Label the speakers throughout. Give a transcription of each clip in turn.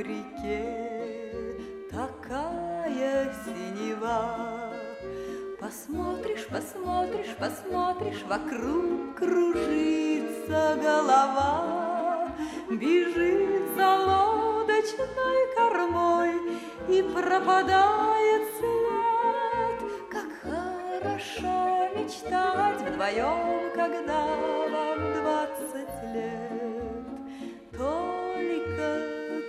Speaker 1: реке такая синева. Посмотришь, посмотришь, посмотришь, вокруг кружится голова, бежит за лодочной кормой и пропадает след. Как хорошо мечтать вдвоем, когда вам 20 лет. Только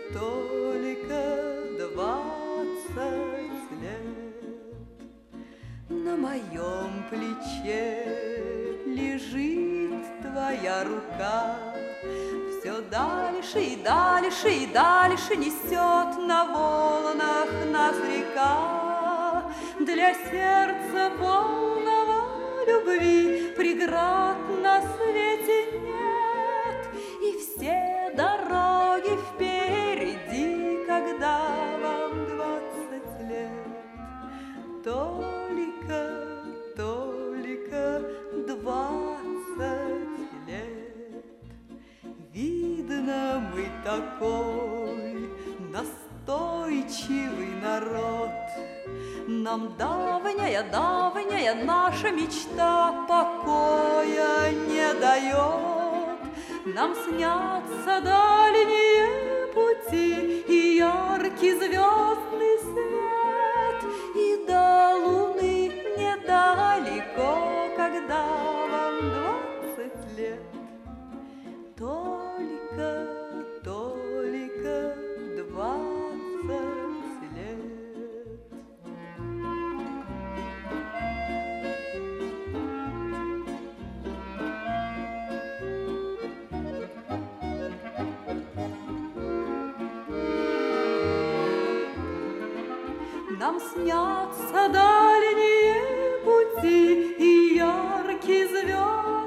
Speaker 1: 20 лет. На моем плече лежит твоя рука, все дальше и дальше и дальше несет на волнах нас река. Для сердца полного любви преград на свете нет, и все дороги впереди, когда вам 20 лет. Только 20 лет. Видно, мы такой настойчивый народ. Нам давняя наша мечта покоя не дает. Нам снятся дальние пути и яркий звездный свет, и до луны недалеко, когда вам 20 лет. Только 20 лет. Нам снятся дальние пути и яркий звезд.